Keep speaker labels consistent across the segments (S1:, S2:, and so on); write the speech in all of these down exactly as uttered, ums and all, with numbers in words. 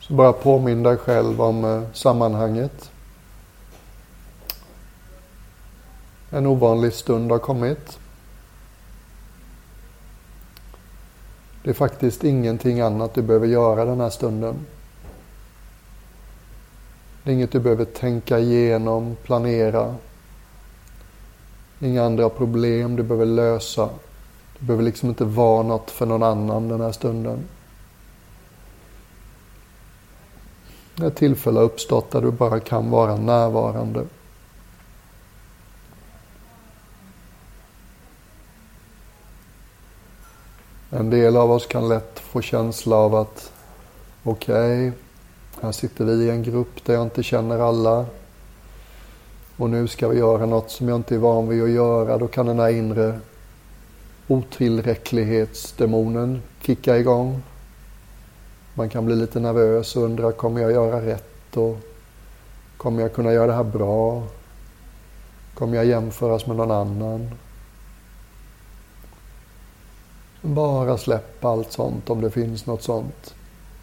S1: Så bara påminn dig själv om eh, sammanhanget. En ovanlig stund har kommit. Det är faktiskt ingenting annat du behöver göra den här stunden. Det är inget du behöver tänka igenom, planera. Inga andra problem du behöver lösa. Du behöver liksom inte vara något för någon annan den här stunden. Ett tillfälle har uppstått där du bara kan vara närvarande. En del av oss kan lätt få känsla av att okej, okay, här sitter vi i en grupp där jag inte känner alla. Och nu ska vi göra något som jag inte är van vid att göra. Då kan den här inre otillräcklighetsdemonen kicka igång. Man kan bli lite nervös och undra, kommer jag göra rätt? Och kommer jag kunna göra det här bra? Kommer jag jämföras med någon annan? Bara släppa allt sånt om det finns något sånt.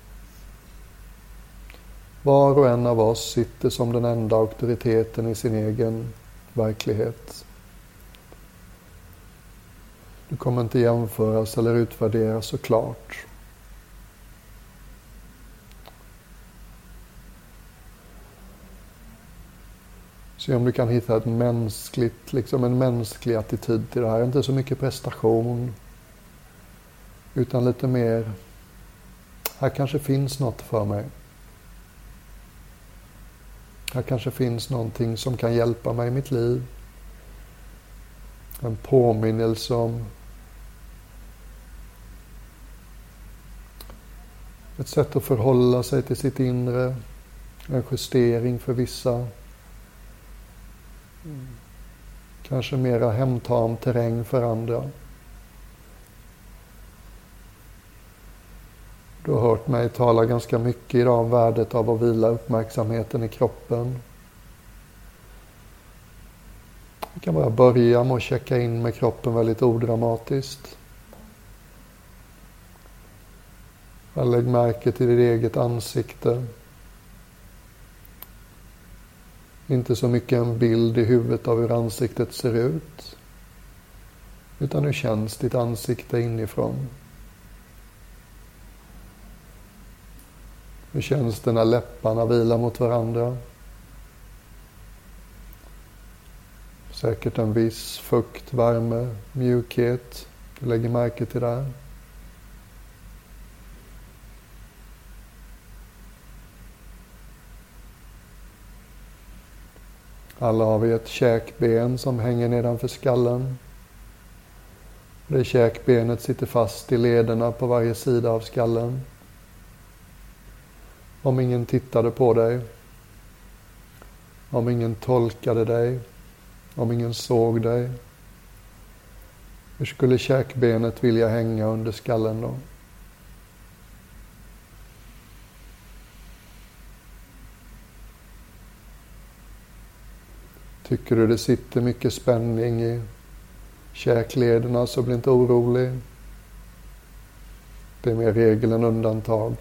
S1: Var och en av oss sitter som den enda auktoriteten i sin egen verklighet. Du kommer inte jämföras eller utvärderas såklart. Se om du kan hitta ett mänskligt, liksom en mänsklig attityd till det här. Inte så mycket prestation, utan lite mer, här kanske finns något för mig. Här kanske finns någonting som kan hjälpa mig i mitt liv. En påminnelse om ett sätt att förhålla sig till sitt inre. En justering för vissa. Kanske mera hemtam terräng för andra. Du har hört mig tala ganska mycket idag om värdet av att vila uppmärksamheten i kroppen. Vi kan bara börja med att checka in med kroppen väldigt odramatiskt. Lägg märke till ditt eget ansikte. Inte så mycket en bild i huvudet av hur ansiktet ser ut. Utan hur känns ditt ansikte inifrån. Hur känns det när läpparna vilar mot varandra? Säkert en viss fukt, värme, mjukhet. Du lägger märke till det. Alla har vi ett käkben som hänger nedanför skallen. Det käkbenet sitter fast i lederna på varje sida av skallen. Om ingen tittade på dig, om ingen tolkade dig, om ingen såg dig, hur skulle käkbenet vilja hänga under skallen då? Tycker du det sitter mycket spänning i käklederna, så bli inte orolig. Det är mer regel än undantag.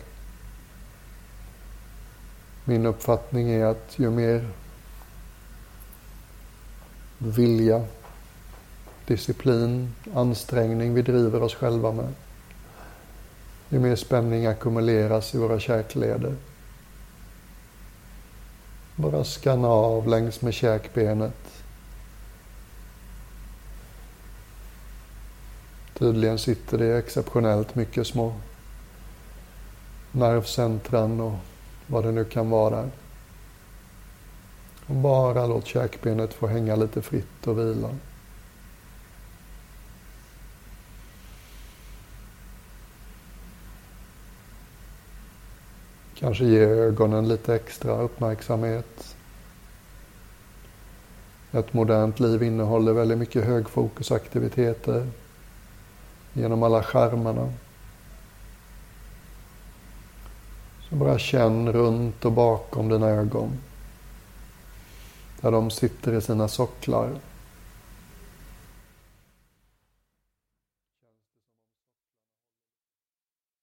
S1: Min uppfattning är att ju mer vilja, disciplin, ansträngning vi driver oss själva med, ju mer spänning ackumuleras i våra käkleder. Bara skanna av längs med käkbenet. Tydligen sitter det exceptionellt mycket små nervcentran och vad det nu kan vara. Och bara låt käkbenet få hänga lite fritt och vila. Kanske ge ögonen lite extra uppmärksamhet. Ett modernt liv innehåller väldigt mycket högfokusaktiviteter genom alla skärmarna. Så bara känn runt och bakom dina ögon. Där de sitter i sina socklar.